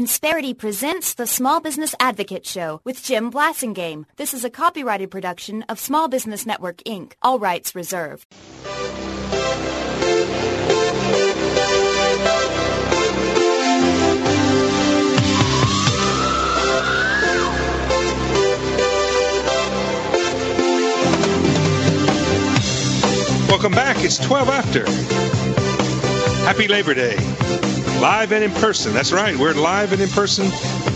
Insperity presents the Small Business Advocate Show with Jim Blasingame. This is a copyrighted production of Small Business Network, Inc. All rights reserved. Welcome back. It's 12 after. Happy Labor Day. Live and in person. That's right. We're live and in person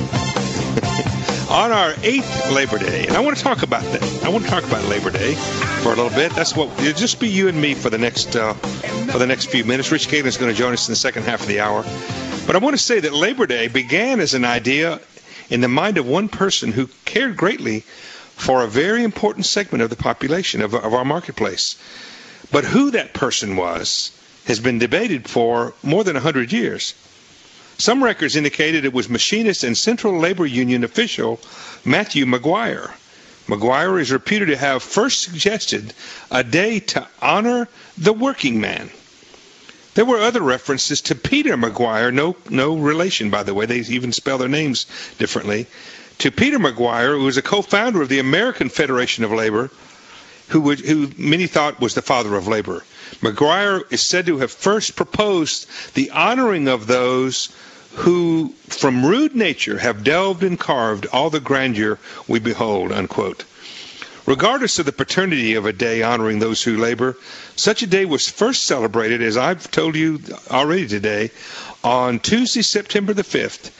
on our 8th Labor Day. And I want to talk about that. I want to talk about Labor Day for a little bit. That's what it'll just be you and me for the next few minutes. Rich Galen is going to join us in the second half of the hour. But I want to say that Labor Day began as an idea in the mind of one person who cared greatly for a very important segment of the population of our marketplace. But who that person was has been debated for more than 100 years. Some records indicated it was machinist and Central Labor Union official Matthew McGuire. McGuire is reputed to have first suggested a day to honor the working man. There were other references to Peter McGuire, no relation, by the way. They even spell their names differently. To Peter McGuire, who was a co-founder of the American Federation of Labor, who many thought was the father of labor. McGuire is said to have first proposed the honoring of those who, from rude nature, have delved and carved all the grandeur we behold, unquote. Regardless of the paternity of a day honoring those who labor, such a day was first celebrated, as I've told you already today, on Tuesday, September the 5th,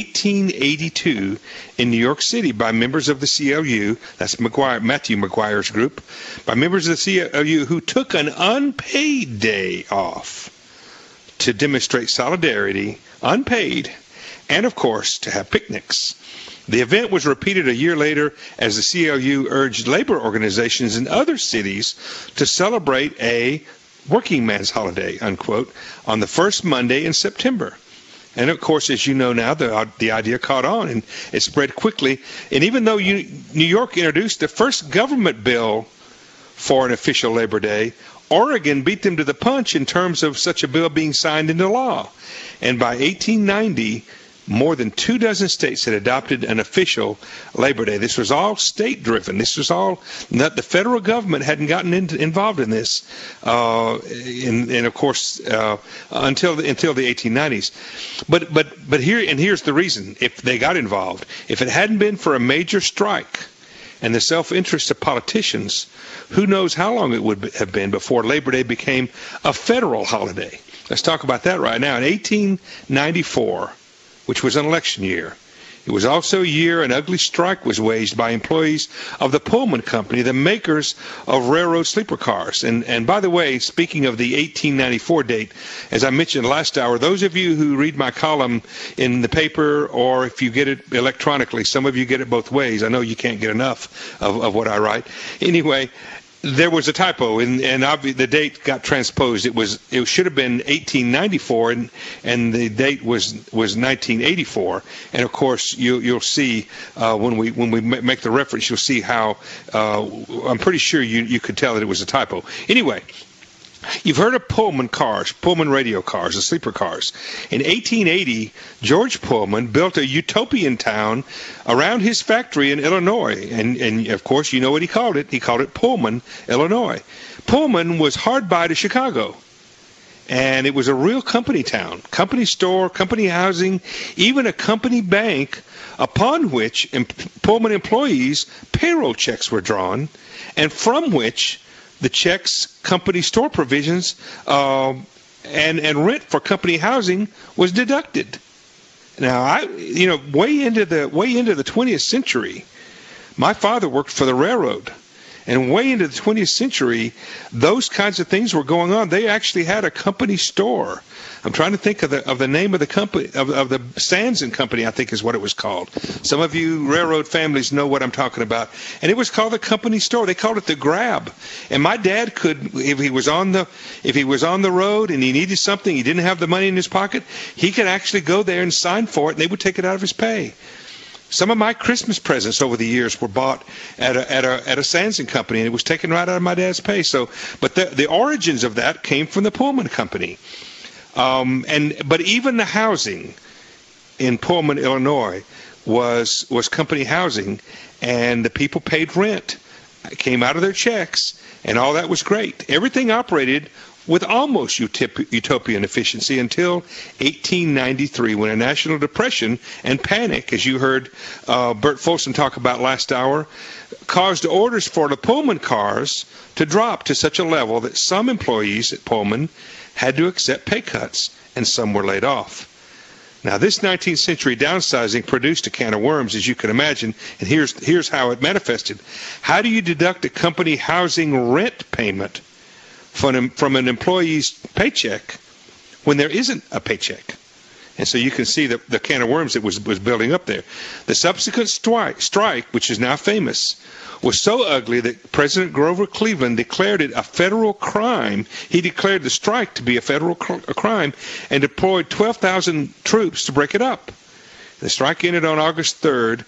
1882, in New York City by members of the CLU, that's Matthew McGuire's group, by members of the CLU who took an unpaid day off to demonstrate solidarity, unpaid, and of course to have picnics. The event was repeated a year later as the CLU urged labor organizations in other cities to celebrate a working man's holiday, unquote, on the first Monday in September. And, of course, as you know now, the idea caught on and it spread quickly. And even though New York introduced the first government bill for an official Labor Day, Oregon beat them to the punch in terms of such a bill being signed into law. And by 1890, more than 24 states had adopted an official Labor Day. This was all state-driven. This was all not the federal government hadn't gotten involved in this, and of course until the 1890s. But here's the reason: if they got involved, if it hadn't been for a major strike and the self-interest of politicians, who knows how long it would have been before Labor Day became a federal holiday. Let's talk about that right now. In 1894. Which was an election year. It was also a year an ugly strike was waged by employees of the Pullman Company, the makers of railroad sleeper cars. And by the way, speaking of the 1894 date, as I mentioned last hour, those of you who read my column in the paper or if you get it electronically, some of you get it both ways. I know you can't get enough of what I write. Anyway, there was a typo, and the date got transposed. It should have been 1894, and the date was 1984. And of course, you'll see when we make the reference, you'll see how I'm pretty sure you could tell that it was a typo. Anyway. You've heard of Pullman cars, Pullman radio cars, the sleeper cars. In 1880, George Pullman built a utopian town around his factory in Illinois. And of course, you know what he called it. He called it Pullman, Illinois. Pullman was hard by to Chicago. And it was a real company town, company store, company housing, even a company bank upon which Pullman employees' payroll checks were drawn and from which the checks, company store provisions, and rent for company housing was deducted. Now, way into the 20th century, my father worked for the railroad, and way into the 20th century, those kinds of things were going on. They actually had a company store. I'm trying to think of the name of the company, of the Sands and Company, I think is what it was called. Some of you railroad families know what I'm talking about. And it was called the company store. They called it the Grab. And my dad could, if he was on the road and he needed something, he didn't have the money in his pocket, he could actually go there and sign for it, and they would take it out of his pay. Some of my Christmas presents over the years were bought at a Sands and Company, and it was taken right out of my dad's pay. So, but the origins of that came from the Pullman Company. But even the housing in Pullman, Illinois, was company housing, and the people paid rent. It came out of their checks, and all that was great. Everything operated with almost utopian efficiency until 1893, when a national depression and panic, as you heard Bert Folsom talk about last hour, caused orders for the Pullman cars to drop to such a level that some employees at Pullman had to accept pay cuts, and some were laid off. Now, this 19th century downsizing produced a can of worms, as you can imagine, and here's how it manifested. How do you deduct a company housing rent payment from an employee's paycheck when there isn't a paycheck? And so you can see the can of worms that was building up there. The subsequent strike, which is now famous, was so ugly that President Grover Cleveland declared it a federal crime. He declared the strike to be a federal crime and deployed 12,000 troops to break it up. The strike ended on August 3rd,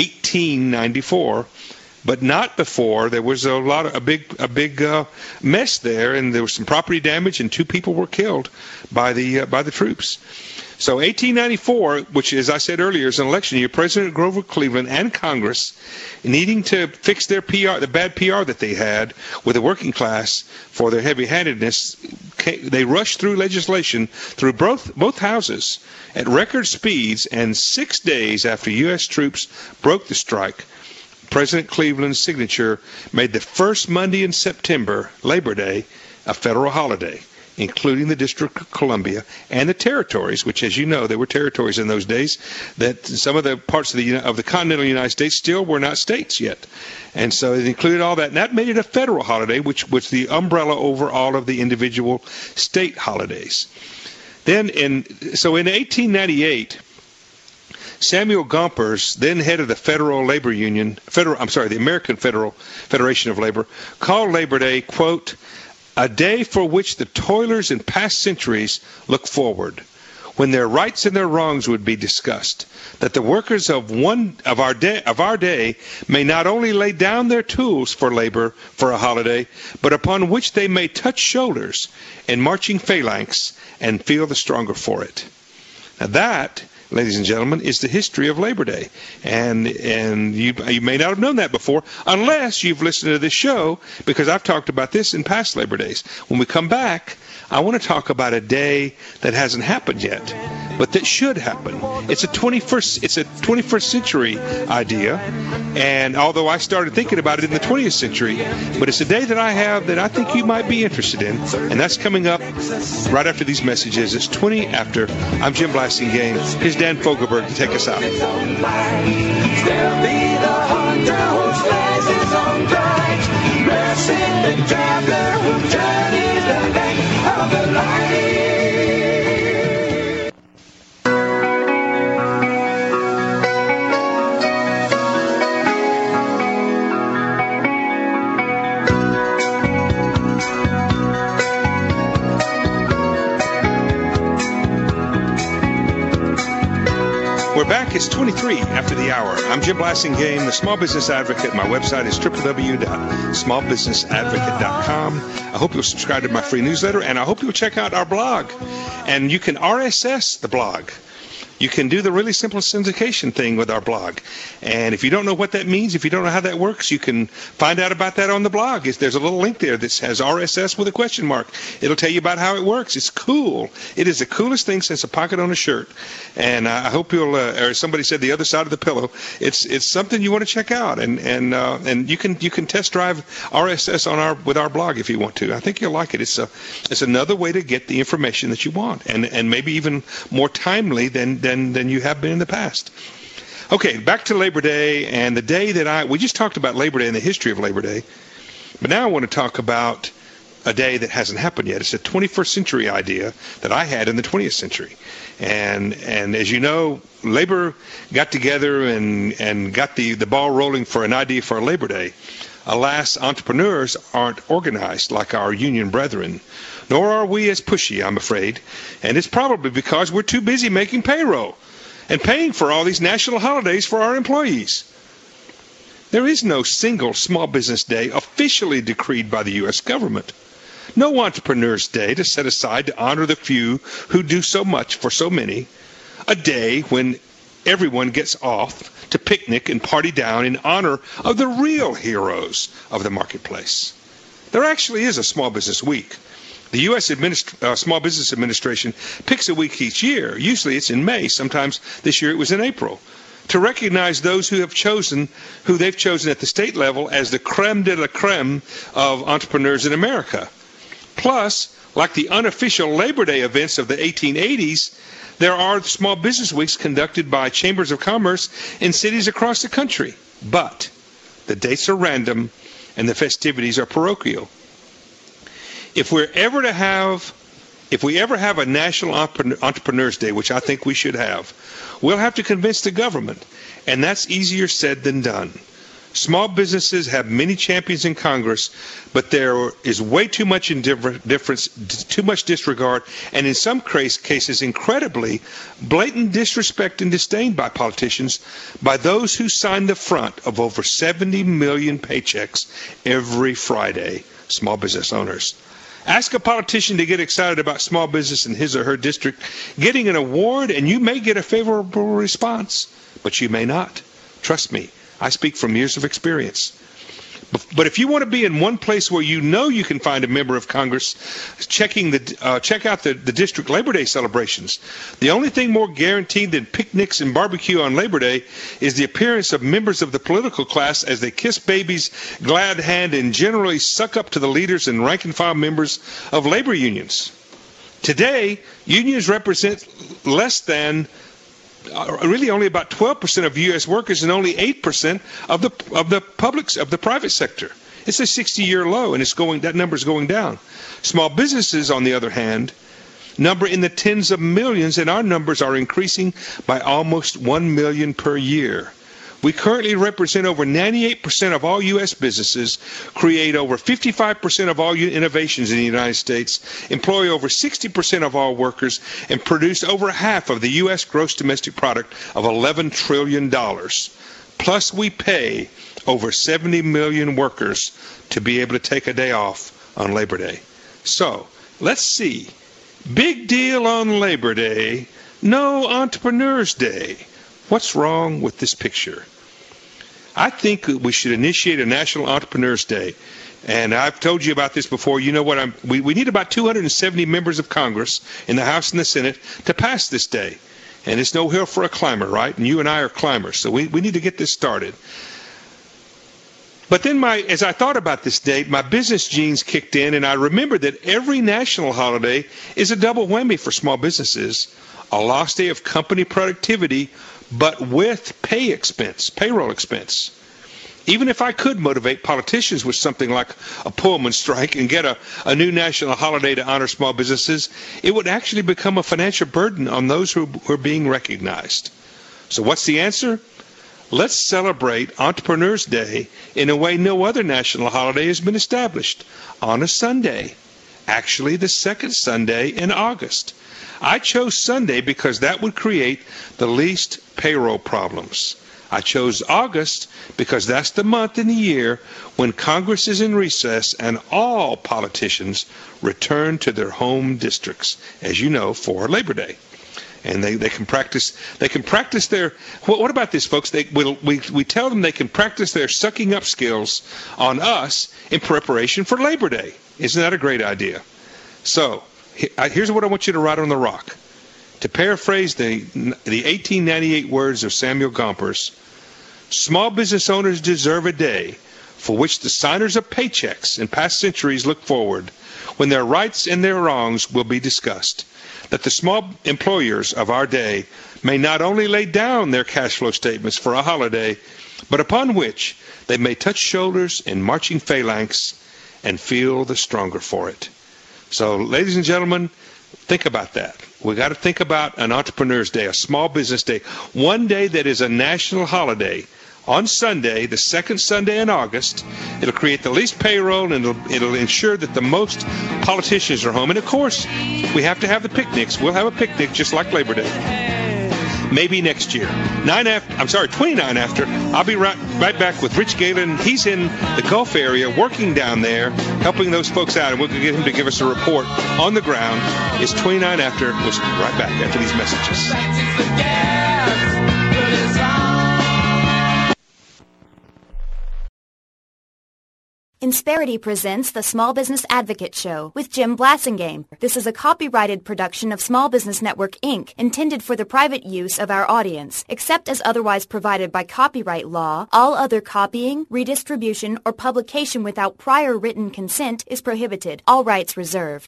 1894. But not before. There was a big mess there, and there was some property damage, and 2 people were killed by the troops. So 1894, which, as I said earlier, is an election year, President Grover Cleveland and Congress, needing to fix their PR, the bad PR that they had with the working class for their heavy-handedness, they rushed through legislation through both houses at record speeds, and 6 days after U.S. troops broke the strike, President Cleveland's signature made the first Monday in September, Labor Day, a federal holiday, including the District of Columbia and the territories, which, as you know, there were territories in those days that some of the parts of the continental United States still were not states yet. And so it included all that, and that made it a federal holiday, which was the umbrella over all of the individual state holidays. Then in 1898, Samuel Gompers, then head of the Federal Labor Union, the American Federation of Labor, called Labor Day, quote, a day for which the toilers in past centuries look forward, when their rights and their wrongs would be discussed, that the workers of our day may not only lay down their tools for labor for a holiday, but upon which they may touch shoulders in marching phalanx and feel the stronger for it. Now that, ladies and gentlemen, is the history of Labor Day. And you may not have known that before, unless you've listened to this show, because I've talked about this in past Labor Days. When we come back, I want to talk about a day that hasn't happened yet, but that should happen. It's a 21st century idea, and although I started thinking about it in the 20th century, but it's a day that I have that I think you might be interested in, and that's coming up right after these messages. It's 20 after. I'm Jim Blasingame. Here's Dan Fogelberg to take us out. The traveler who journeys the bank of the light. We're back. It's 23 after the hour. I'm Jim Blasingame, the Small Business Advocate. My website is www.smallbusinessadvocate.com. I hope you'll subscribe to my free newsletter, and I hope you'll check out our blog. And you can RSS the blog. You can do the really simple syndication thing with our blog. And if you don't know what that means, if you don't know how that works, you can find out about that on the blog. There's a little link there that says RSS with a question mark. It'll tell you about how it works. It's cool. It is the coolest thing since a pocket on a shirt. And I hope you'll, or somebody said the other side of the pillow, it's something you want to check out. And you can test drive RSS with our blog if you want to. I think you'll like it. It's another way to get the information that you want, and maybe even more timely than you have been in the past. Okay, back to Labor Day, and the day that we just talked about Labor Day and the history of Labor Day, but now I want to talk about a day that hasn't happened yet. It's a 21st century idea that I had in the 20th century. And as you know, Labor got together and got the ball rolling for an idea for a Labor Day. Alas, entrepreneurs aren't organized like our union brethren, nor are we as pushy, I'm afraid. And it's probably because we're too busy making payroll and paying for all these national holidays for our employees. There is no single small business day officially decreed by the U.S. government. No entrepreneur's day to set aside to honor the few who do so much for so many. A day when everyone gets off to picnic and party down in honor of the real heroes of the marketplace. There actually is a Small Business Week. The U.S. Small Business Administration picks a week each year. Usually it's in May. Sometimes this year it was in April, to recognize those who they've chosen at the state level as the creme de la creme of entrepreneurs in America. Plus, like the unofficial Labor Day events of the 1880s, there are small business weeks conducted by chambers of commerce in cities across the country. But the dates are random and the festivities are parochial. If we ever have a National Entrepreneurs Day, which I think we should have, we'll have to convince the government, and that's easier said than done. Small businesses have many champions in Congress, but there is way too much too much disregard, and in some cases, incredibly, blatant disrespect and disdain by politicians, by those who sign the front of over 70 million paychecks every Friday, small business owners. Ask a politician to get excited about small business in his or her district getting an award, and you may get a favorable response, but you may not. Trust me, I speak from years of experience. But if you want to be in one place where you know you can find a member of Congress, check out the district Labor Day celebrations. The only thing more guaranteed than picnics and barbecue on Labor Day is the appearance of members of the political class as they kiss babies' glad hand and generally suck up to the leaders and rank-and-file members of labor unions. Today, unions represent less than really only about 12% of U.S. workers and only 8% of the private sector. It's a 60-year low, and that number is going down. Small businesses, on the other hand, number in the tens of millions, and our numbers are increasing by almost 1 million per year. We currently represent over 98% of all U.S. businesses, create over 55% of all innovations in the United States, employ over 60% of all workers, and produce over half of the U.S. gross domestic product of $11 trillion. Plus, we pay over 70 million workers to be able to take a day off on Labor Day. So, let's see. Big deal on Labor Day, no Entrepreneurs Day. What's wrong with this picture? I think we should initiate a National Entrepreneurs Day. And I've told you about this before. You know what? We need about 270 members of Congress in the House and the Senate to pass this day. And it's no hill for a climber, right? And you and I are climbers. So we need to get this started. But then as I thought about this date, my business genes kicked in, and I remembered that every national holiday is a double whammy for small businesses. A lost day of company productivity, but with payroll expense. Even if I could motivate politicians with something like a Pullman strike and get a new national holiday to honor small businesses, it would actually become a financial burden on those who are being recognized. So what's the answer? Let's celebrate Entrepreneurs Day in a way no other national holiday has been established, on a Sunday. Actually, the second Sunday in August. I chose Sunday because that would create the least payroll problems. I chose August because that's the month in the year when Congress is in recess and all politicians return to their home districts, as you know, for Labor Day. And they can practice their, what about this, folks? We tell them they can practice their sucking up skills on us in preparation for Labor Day. Isn't that a great idea? So, here's what I want you to write on the rock. To paraphrase the 1898 words of Samuel Gompers, small business owners deserve a day for which the signers of paychecks in past centuries look forward, when their rights and their wrongs will be discussed, that the small employers of our day may not only lay down their cash flow statements for a holiday, but upon which they may touch shoulders in marching phalanx and feel the stronger for it. So, ladies and gentlemen, think about that. We got to think about an Entrepreneurs Day, a small business day, one day that is a national holiday. On Sunday, the second Sunday in August, it'll create the least payroll, and it'll ensure that the most politicians are home. And of course, we have to have the picnics. We'll have a picnic just like Labor Day. Maybe next year. 29 after, I'll be right back with Rich Galen. He's in the Gulf area, working down there, helping those folks out, and we'll get him to give us a report on the ground. It's 29 after. We'll be right back after these messages. Insperity presents the Small Business Advocate Show with Jim Blasingame. This is a copyrighted production of Small Business Network, Inc., intended for the private use of our audience. Except as otherwise provided by copyright law, all other copying, redistribution, or publication without prior written consent is prohibited. All rights reserved.